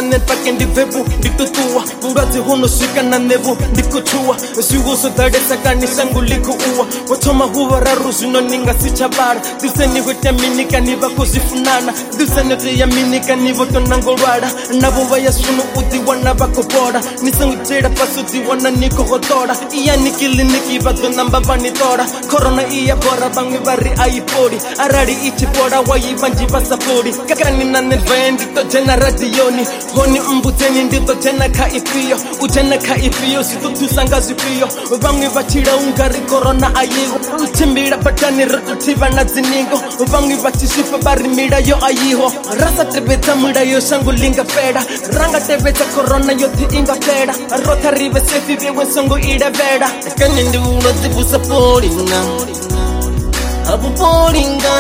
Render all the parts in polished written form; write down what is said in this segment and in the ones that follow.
nenpake ndivepu ndikutua vulwadze hunosvika na nevu ndikutua zviuso dhadesakani shangu likuuwa wathoma huva raru zvino ningasichavara ndisenihwetaminika niva kuzvifunana ndisenoteyaminika nivotonangolwala navo vayasvunu udziwana vakopora nisengutela pasi udziwana nikohotora iyani kiliniki vadzonamba vanitora korona iyabora vamwe vari aipori arali ichipora waivanji vasapori kakani nanedvaye nditojena radiyoni honi mbudzeni nditojena kaifiyo ujena kaifiyo zvitotusanga zvifiyo vamwe vachila ungari korona ayiho uchimbila patani rototiva na dziningo vamwe vachisvifa vari milayo ayiho rasatevedza milayo shangu lingapfela rangatevedza korona yoti ingapfela rota rive sefi vewensongo ilevela kani ndivulwadze vusapolinga avupolinga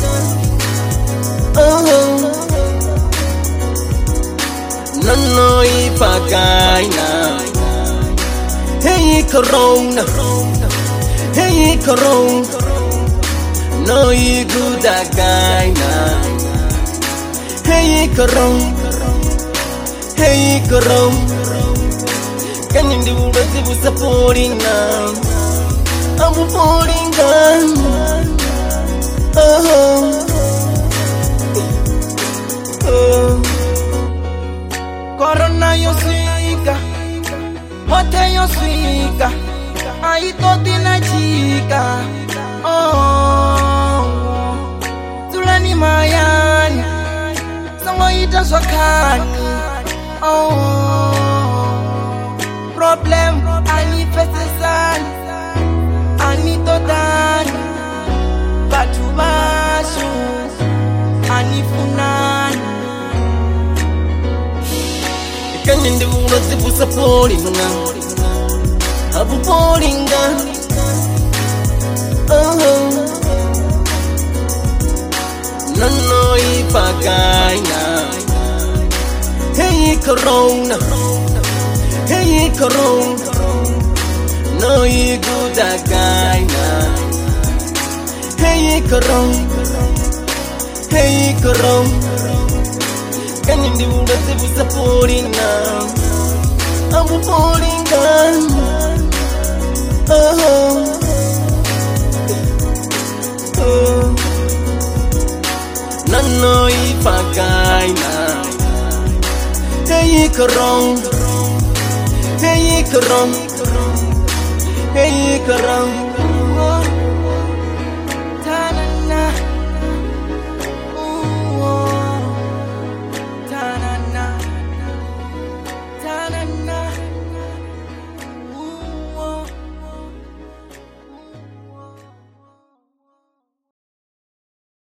no ipakaina hey corona no igudakaina hey corona kani ndivulwadze vusapolinga avupolinga Corona yo swika, hote yo swika, aí toti na chica. Tulani mayani, sango ita swakani. Problem ani fesesan, ani totani, batu basu, ani funani. kani ndivulwadze vusapolinga avupolinga no ipakaina hey corona no igudakaina hey corona kani ndivulwadze vusapolinga avupolinga no ipakaina hey corona